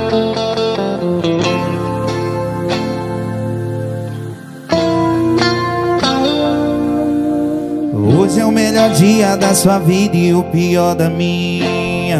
Hoje é o melhor dia da sua vida e o pior da minha.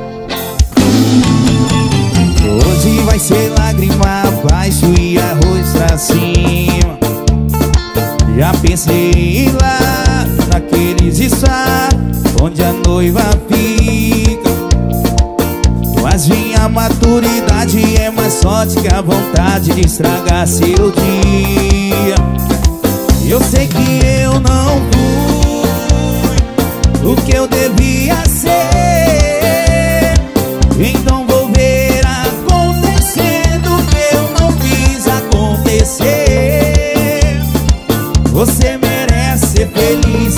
Hoje vai ser lágrima abaixo e arroz pra cima. Já pensei em ir lá naqueles estados onde a noiva fica, mas minha maturidade é mais forte que a vontade de estragar seu dia. Eu sei que eu não fui o que eu devia ser, então vou ver acontecendo o que eu não fiz acontecer. Você merece ser feliz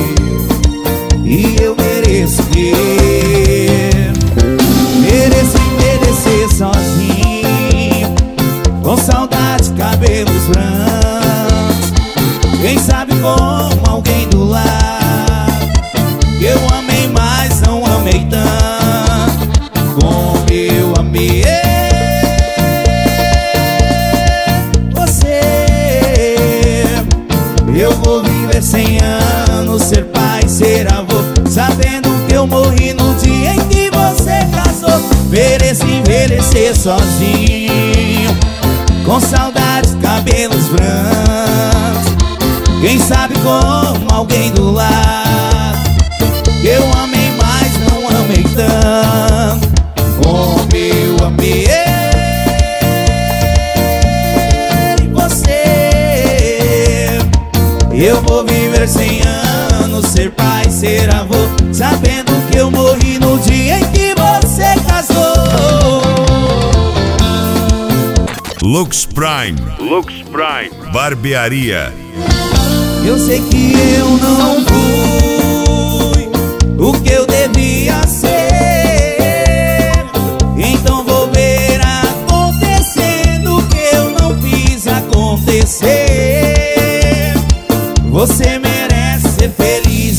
e eu mereço ter. Mereço envelhecer sozinho, com saudade, cabelos brancos, quem sabe com alguém do lado. Eu amei, mas não amei tanto como eu amei você. Eu vou viver 100 anos, ser pai, ser avô, sabendo que eu morri no dia em que você casou. Mereço envelhecer sozinho, com saudades, cabelos brancos, quem sabe com alguém do lado. Eu amei, mas não amei tanto como eu amei você. Eu vou viver 100 anos, ser pai, ser avô, sabendo que eu morri no dia em que você casou. Lux Prime Barbearia. Eu sei que eu não fui o que eu devia ser, então vou ver acontecendo o que eu não fiz acontecer. Você merece ser feliz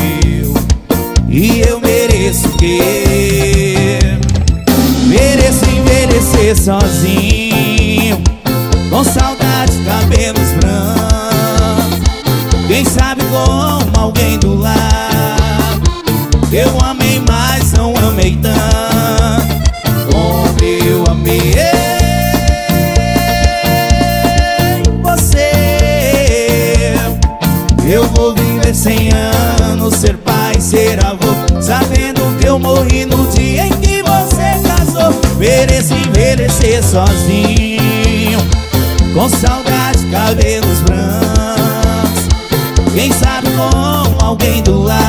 e eu mereço ter. Mereço envelhecer sozinho, com saudades, cabelos brancos, quem sabe com alguém do lado. Eu amei, mas não amei tanto como eu amei você. Eu vou viver 100 anos, ser pai, ser avô, sabendo que eu morri no dia em que você casou. Mereço envelhecer sozinho, com saudades, cabelos brancos, quem sabe com alguém do lado.